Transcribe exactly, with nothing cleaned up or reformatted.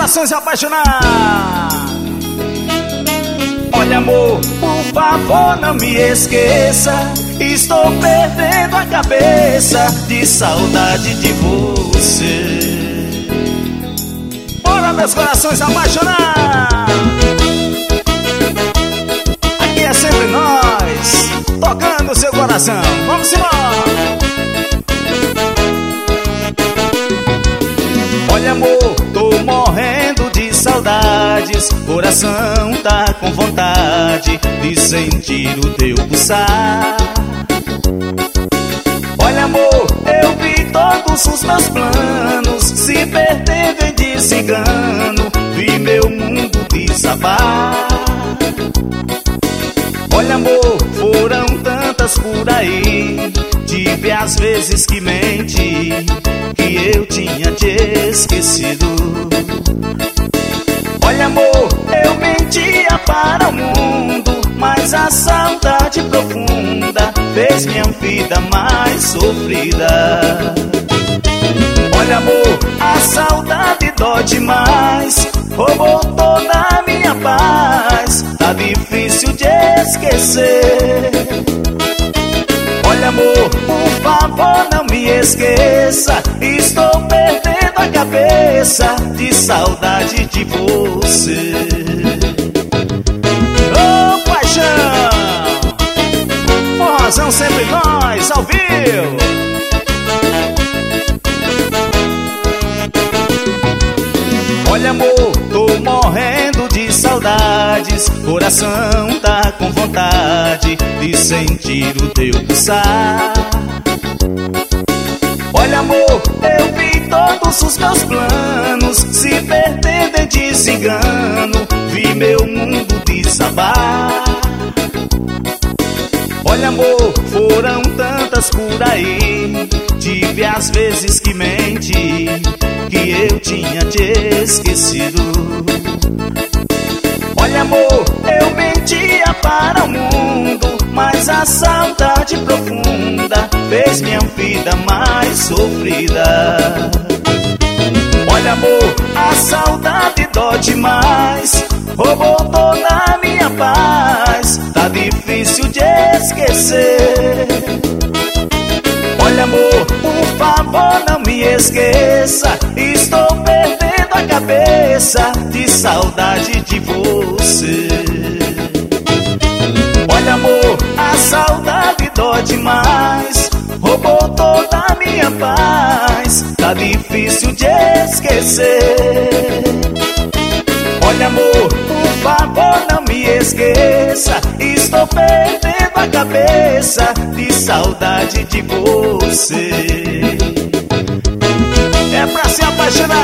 corações apaixonados. Olha, amor, por favor, não me esqueça. Estou perdendo a cabeça de saudade de você. Bora, meus corações apaixonados. Aqui é sempre nós, tocando seu coração. Vamos embora. Olha, amor, tô morrendo de saudades. Coração tá com vontade de sentir o teu pulsar. Olha, amor, eu vi todos os meus planos se perdendo em desengano. Vi meu mundo desabar. Olha, amor, foram tantas por aí. Tive as vezes que menti, que eu tinha te esquecido. Olha, amor, eu mentia para o mundo, mas a saudade profunda fez minha vida mais sofrida. Olha, amor, a saudade dói demais, roubou toda a minha paz. Tá difícil de esquecer. Olha, amor, por favor, não me esqueça. Estou perdendo a cabeça de saudade de você. Ô, paixão, forrozão sempre nós, ao vivo. Olha, amor, tô morrendo de saudades. Coração tá com vontade de sentir o teu pulsar. Olha, amor, eu vi todos os meus planos se perdendo em desengano. Vi meu mundo desabar. Olha, amor, foram tantas por aí. Tive as vezes que menti, que eu tinha te esquecido. Olha, amor, eu mentia para o mundo, mas a saudade profunda fez minha vida mais sofrida. Olha, amor, a saudade dói demais, roubou toda a minha paz. Tá difícil de esquecer. Olha, amor, por favor, não me esqueça. Estou perdendo a cabeça de saudade de você. Olha, amor, a saudade dói demais, roubou toda a minha paz. Tá difícil de esquecer. Olha, amor, por favor, não me esqueça. Estou perdendo a cabeça de saudade de você. É pra se apaixonar.